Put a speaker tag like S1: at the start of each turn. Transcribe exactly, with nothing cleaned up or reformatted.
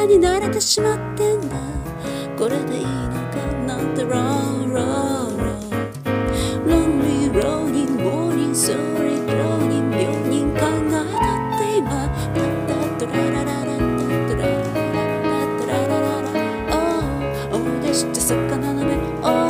S1: に慣れてしまってんだ。これでいいのかなんてローローローロンリー浪人浪人ソーリー浪人病人考えたって今タッタッタララララタッタラララタッタララララお思い出して魚の目